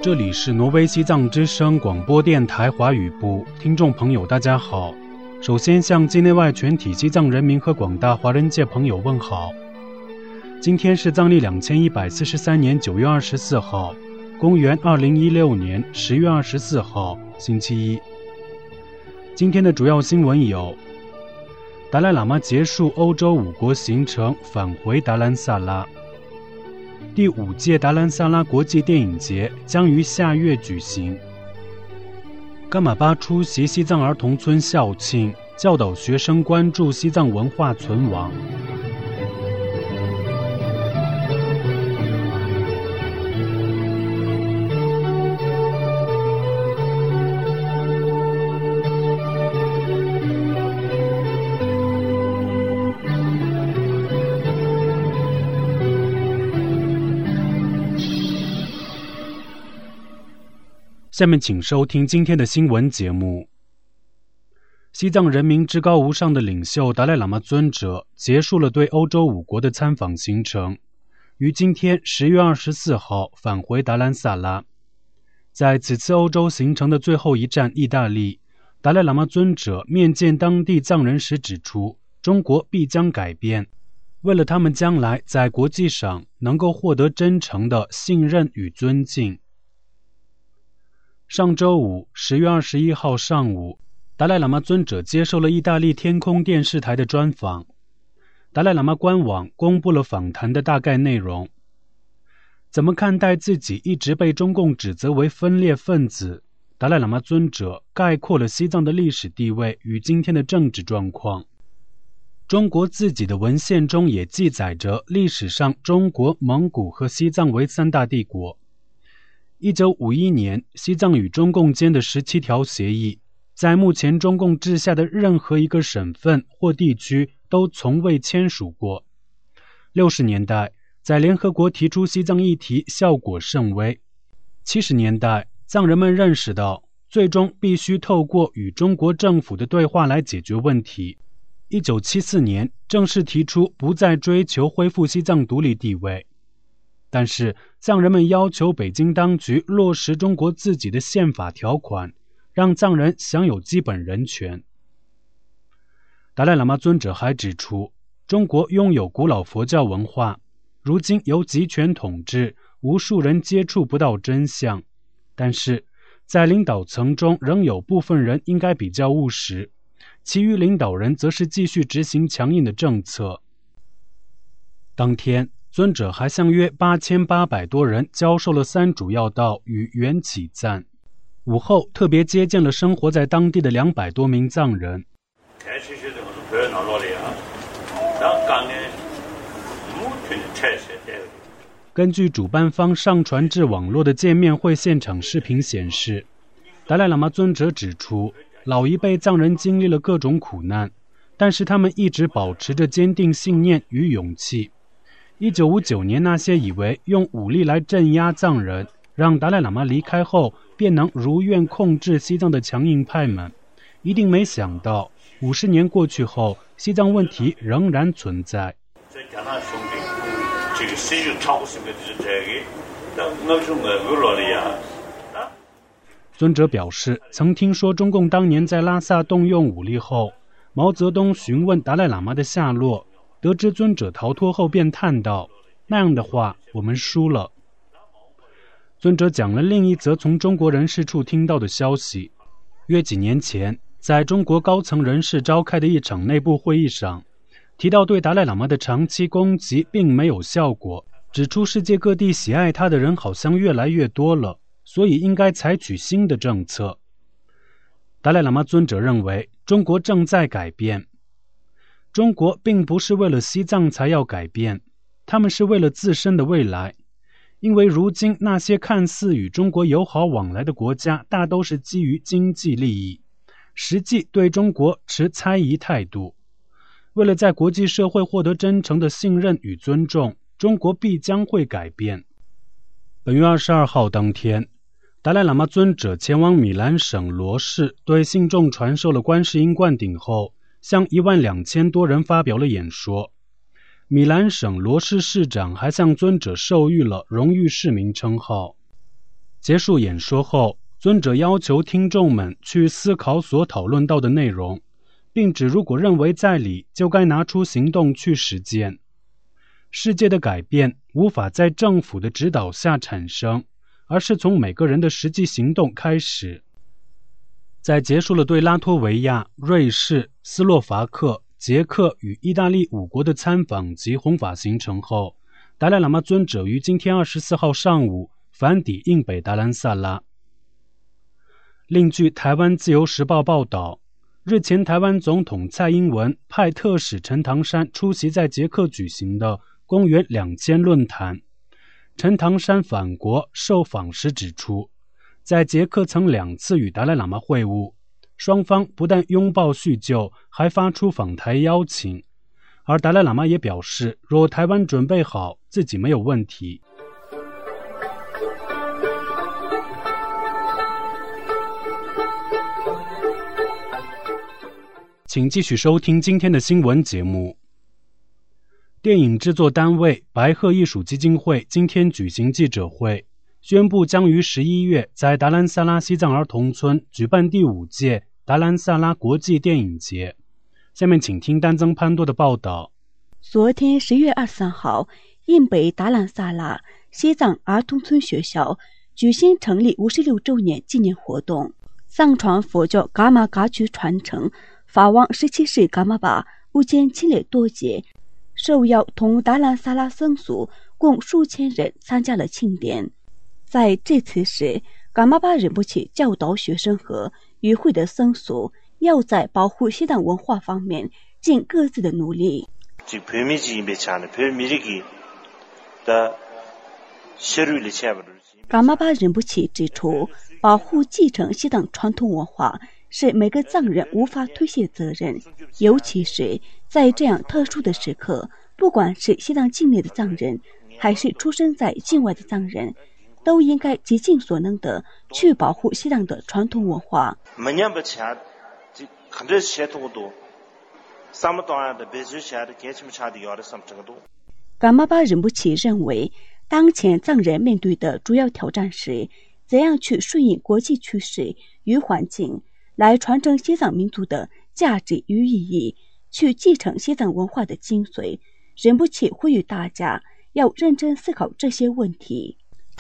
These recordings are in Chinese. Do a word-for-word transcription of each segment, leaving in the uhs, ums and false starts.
这里是挪威西藏之声广播电台华语部，听众朋友大家好。首先向境内外全体西藏人民和广大华人界朋友问好。今天是藏历两千一百四十三年九月二十四号，公元二零一六年十月二十四号，星期一。今天的主要新闻有：达赖喇嘛结束欧洲五国行程，返回达兰萨拉。第五届达兰萨拉国际电影节将于下月举行。噶玛巴出席西藏儿童村校庆，教导学生关注西藏文化存亡。下面请收听今天的新闻节目。西藏人民至高无上的领袖达赖喇嘛尊者结束了对欧洲五国的参访行程，于今天十月二十四号返回达兰萨拉。在此次欧洲行程的最后一站意大利，达赖喇嘛尊者面见当地藏人时指出，中国必将改变，为了他们将来在国际上能够获得真诚的信任与尊敬。上周五十月二十一号上午，达赖喇嘛尊者接受了意大利天空电视台的专访。达赖喇嘛官网公布了访谈的大概内容。怎么看待自己一直被中共指责为分裂分子？达赖喇嘛尊者概括了西藏的历史地位与今天的政治状况。中国自己的文献中也记载着历史上中国、蒙古和西藏为三大帝国。一九五一年，西藏与中共间的十七条协议，在目前中共治下的任何一个省份或地区都从未签署过。六十年代，在联合国提出西藏议题效果甚微。七十年代，藏人们认识到，最终必须透过与中国政府的对话来解决问题。一九七四年，正式提出不再追求恢复西藏独立地位。但是藏人们要求北京当局落实中国自己的宪法条款，让藏人享有基本人权。达赖喇嘛尊者还指出，中国拥有古老佛教文化，如今由集权统治，无数人接触不到真相。但是在领导层中仍有部分人应该比较务实，其余领导人则是继续执行强硬的政策。当天尊者还向约八千八百多人教授了三主要道与缘起赞。午后特别接见了生活在当地的两百多名藏人。根据主办方上传至网络的见面会现场视频显示，达赖喇嘛尊者指出，老一辈藏人经历了各种苦难，但是他们一直保持着坚定信念与勇气。一九五九年，那些以为用武力来镇压藏人，让达赖喇嘛离开后便能如愿控制西藏的强硬派们，一定没想到五十年过去后，西藏问题仍然存在。尊者表示，曾听说中共当年在拉萨动用武力后，毛泽东询问达赖喇嘛的下落，得知尊者逃脱后便叹道，那样的话我们输了。尊者讲了另一则从中国人士处听到的消息，约几年前在中国高层人士召开的一场内部会议上，提到对达赖喇嘛的长期攻击并没有效果，指出世界各地喜爱他的人好像越来越多了，所以应该采取新的政策。达赖喇嘛尊者认为中国正在改变，中国并不是为了西藏才要改变，他们是为了自身的未来。因为如今那些看似与中国友好往来的国家大都是基于经济利益，实际对中国持猜疑态度。为了在国际社会获得真诚的信任与尊重，中国必将会改变。本月二十二号当天，达赖喇嘛尊者前往米兰省罗市，对信众传授了观世音灌顶后，向一万两千多人发表了演说。米兰省罗市市长还向尊者授予了荣誉市民称号。 结束演说后，尊者要求听众们去思考所讨论到的内容，并指如果认为在理，就该拿出行动去实践。世界的改变无法在政府的指导下产生，而是从每个人的实际行动开始。在结束了对拉脱维亚、瑞士、斯洛伐克、捷克与意大利五国的参访及弘法行程后，达赖喇嘛尊者于今天二十四号上午返抵印北达兰萨拉。另据台湾自由时报报道，日前台湾总统蔡英文派特使陈唐山出席在捷克举行的公元两千论坛。陈唐山返国受访时指出，在捷克曾两次与达赖喇嘛会晤，双方不但拥抱叙旧，还发出访台邀请。而达赖喇嘛也表示，若台湾准备好，自己没有问题。请继续收听今天的新闻节目。电影制作单位白鹤艺术基金会今天举行记者会，宣布将于十一月在达兰萨拉西藏儿童村举办第五届达兰萨拉国际电影节。下面请听丹增潘多的报道。 昨天十月二十三号，印北达兰萨拉西藏儿童村学校举行成立五十六周年纪念活动，藏传佛教噶玛噶举传承法王十七世噶玛巴无间亲历多劫，受邀同达兰萨拉僧俗共数千人参加了庆典。在这次时，噶玛巴仁波切教导学生和与会的僧俗要在保护西藏文化方面尽各自的努力。噶玛巴仁波切指出，保护继承西藏传统文化是每个藏人无法推卸责任，尤其是在这样特殊的时刻，不管是西藏境内的藏人，还是出生在境外的藏人，都应该竭尽所能的去保护西藏的传统文化。噶玛巴仁波切认为，当前藏人面对的主要挑战是怎样去顺应国际趋势与环境，来传承西藏民族的价值与意义，去继承西藏文化的精髓。仁波切呼吁大家要认真思考这些问题。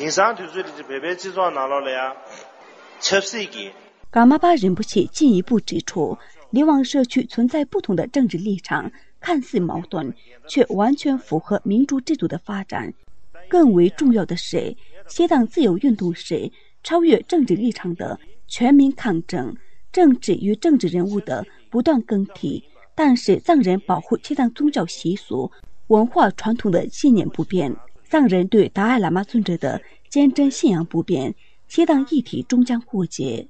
噶玛巴仁波切进一步指出，流亡社区存在不同的政治立场，看似矛盾，却完全符合民主制度的发展。更为重要的是，西藏自由运动是超越政治立场的全民抗争，政治与政治人物的不断更替，但是藏人保护西藏宗教习俗、文化传统的信念不变，藏人对达赖喇嘛尊者的坚贞信仰不变，西藏议题终将获解。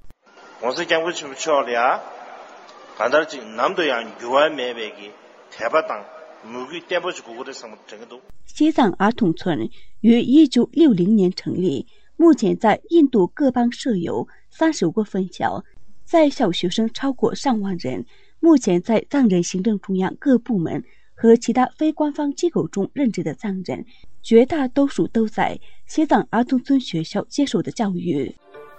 西藏儿童村于一九六零年成立，目前在印度各邦设有三十五个分校，在校学生超过上万人。目前在藏人行政中央各部门和其他非官方机构中任职的藏人，绝大多数都在西藏儿童村学校接受的教育。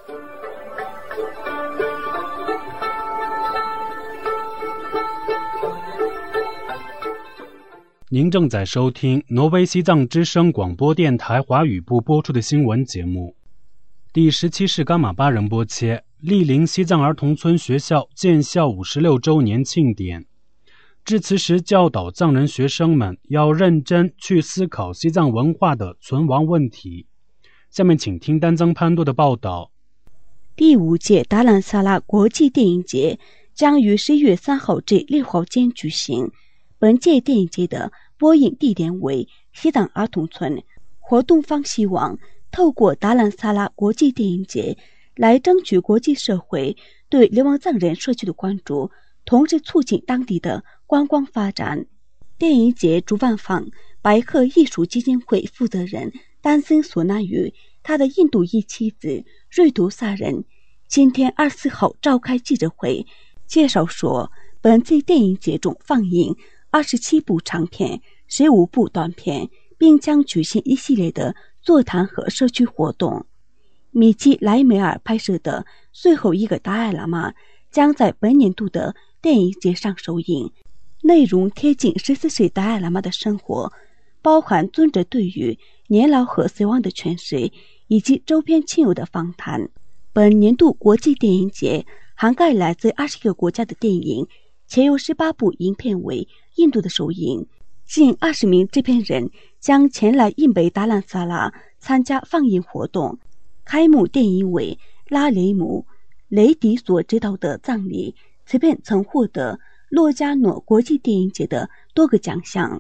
您正在收听挪威西藏之声广播电台华语部播出的新闻节目。第十七世噶玛巴仁波切莅临西藏儿童村学校建校五十六周年庆典，致辞时教导藏人学生们要认真去思考西藏文化的存亡问题。下面请听丹增潘多的报道。 第五届达兰萨拉国际电影节将于十一月三号至六号间举行。本届电影节的播映地点为西藏儿童村，活动方希望透过达兰萨拉国际电影节来争取国际社会对流亡藏人社区的关注，同时促进当地的观光发展。电影节主办方白鹤艺术基金会负责人丹森索纳与他的印度裔妻子瑞图萨人今天二十四号召开记者会，介绍说，本次电影节中放映二十七部长片、十五部短片，并将举行一系列的座谈和社区活动。 米基莱梅尔拍摄的最后一个达赖喇嘛将在本年度的电影节上首映，内容贴近十四岁达赖喇嘛的生活，包含尊者对于年老和死亡的诠释以及周边亲友的访谈。本年度国际电影节涵盖来自二十个国家的电影，且有十八部影片为印度的首映。近二十名制片人将前来印北达兰萨拉参加放映活动。开幕电影为拉雷姆·雷迪所执导的《葬礼》，此片曾获得洛迦诺国际电影节的多个奖项。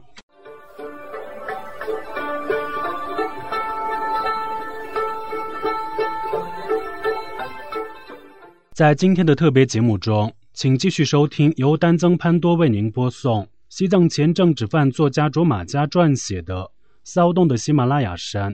在今天的特别节目中，请继续收听由丹增潘多为您播送西藏前政治犯作家卓玛加撰写的《骚动的喜马拉雅山》。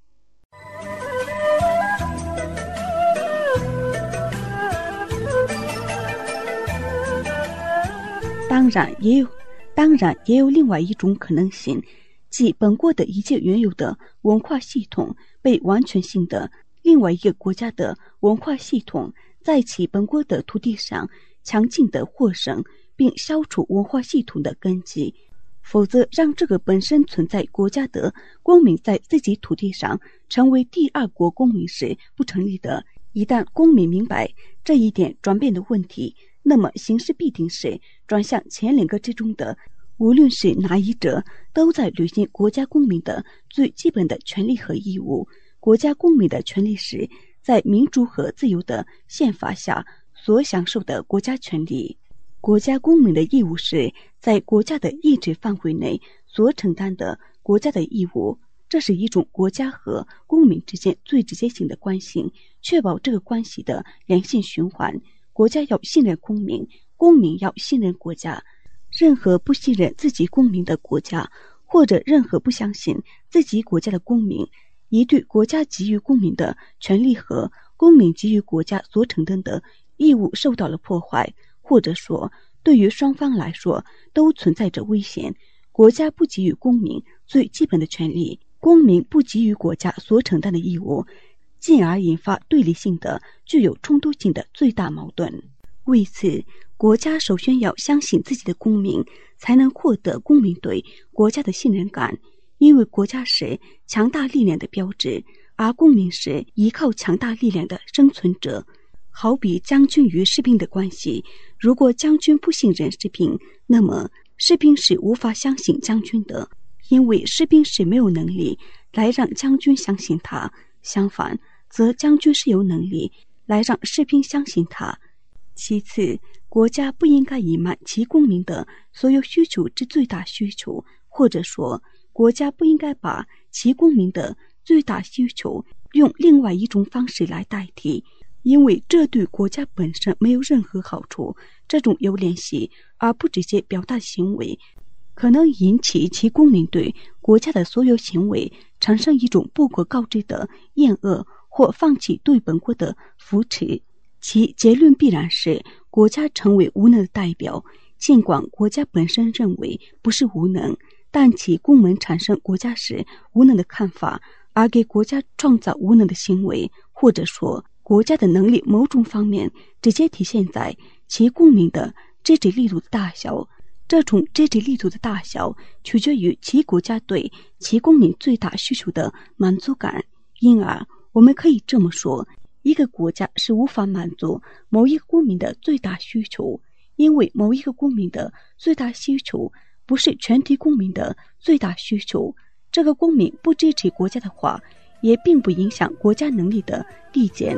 当然也有，当然也有另外一种可能性，即本国的一切原有的文化系统被完全性的另外一个国家的文化系统在其本国的土地上强劲的获胜，并消除文化系统的根基，否则让这个本身存在国家的公民在自己土地上成为第二国公民是不成立的。一旦公民明白这一点转变的问题，那么形势必定是转向前两个之中的，无论是哪一者，都在履行国家公民的最基本的权利和义务。国家公民的权利是在民主和自由的宪法下所享受的国家权利，国家公民的义务是在国家的意志范围内所承担的国家的义务。这是一种国家和公民之间最直接性的关系，确保这个关系的良性循环。国家要信任公民，公民要信任国家。任何不信任自己公民的国家，或者任何不相信自己国家的公民，一对国家给予公民的权利和公民给予国家所承担的义务受到了破坏，或者说对于双方来说都存在着危险。国家不给予公民最基本的权利，公民不给予国家所承担的义务，进而引发对立性的、具有冲突性的最大矛盾。为此，国家首先要相信自己的公民，才能获得公民对国家的信任感，因为国家是强大力量的标志，而公民是依靠强大力量的生存者。好比将军与士兵的关系，如果将军不信任士兵，那么士兵是无法相信将军的，因为士兵是没有能力来让将军相信他，相反，则将军是有能力来让士兵相信他。其次，国家不应该隐瞒其公民的所有需求之最大需求，或者说，国家不应该把其公民的最大需求用另外一种方式来代替，因为这对国家本身没有任何好处。这种有联系而不直接表达行为，可能引起其公民对国家的所有行为产生一种不可告知的厌恶，或放弃对本国的扶持。其结论必然是国家成为无能的代表，尽管国家本身认为不是无能，但其公民产生国家是无能的看法，而给国家创造无能的行为，或者说国家的能力某种方面直接体现在其公民的支持力度的大小。这种支持力度的大小取决于其国家对其公民最大需求的满足感。因而我们可以这么说，一个国家是无法满足某一个公民的最大需求，因为某一个公民的最大需求不是全体公民的最大需求。这个公民不支持国家的话，也并不影响国家能力的递减。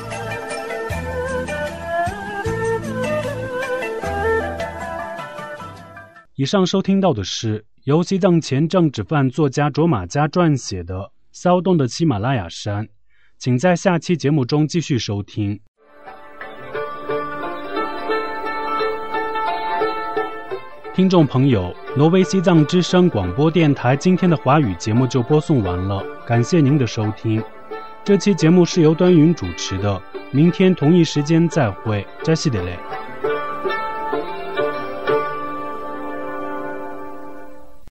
以上收听到的是由西藏前政治犯作家卓玛加撰写的《骚动的喜马拉雅山》，请在下期节目中继续收听。听众朋友，挪威西藏之声广播电台今天的华语节目就播送完了，感谢您的收听。这期节目是由端云主持的，明天同一时间再会，扎西德勒。